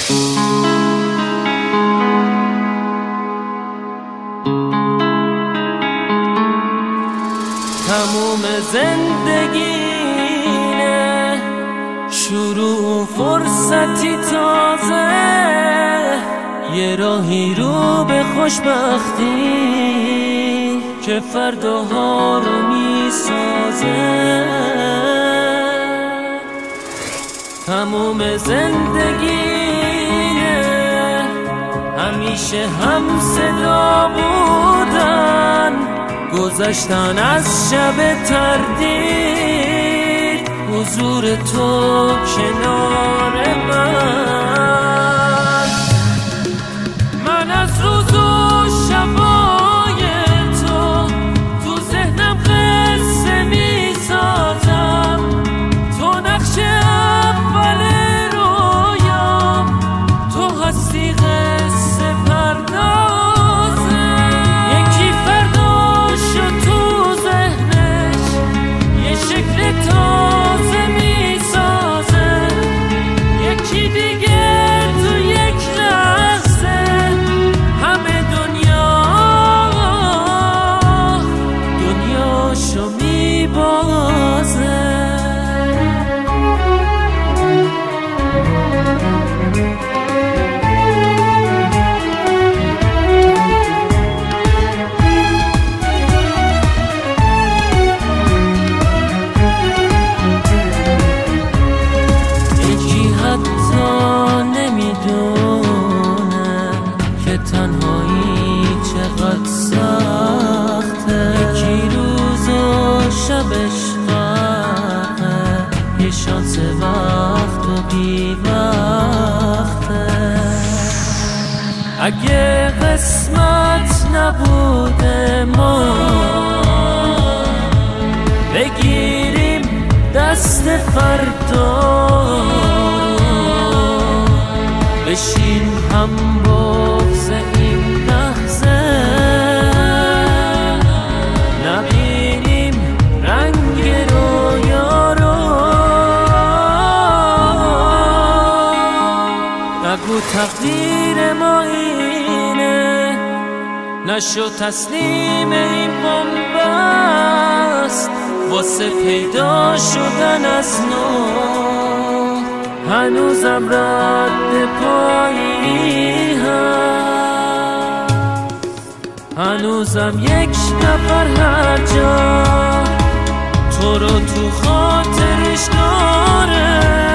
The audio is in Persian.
تموم زندگینه، شروع فرصتی تازه، یه راهی رو به خوشبختی که فرداها رو میسازه. تموم زندگینه، همیشه هم صدا بودن، گذشتن از شب تردید، حضور تو کنار من از روز و شبای تو ذهنم قصه میسازم. تو نقش اول رویام، تو هستی قصه پردازه. یکی فرداشو تو ذهنش یه شکل تازه میسازه، یکی دیگه تو یک لحظه همه دنیاشو میبازه. تنهایی چقدر سخته، یکی روز و شبش غرقه، یه شانس وقت و بی وقته. اگه قسمت نبوده ما بگیریم دست فردا، بشین هم بغض این لحظه، نبینیم رنگ رویا رو. نگو تقدیر ما اینه، نشو تسلیم این بنبست، واسه پیدا شدن از نو هنوزم رد پایی هست. هنوزم یک نفر هر جا تو رو تو خاطرش داره،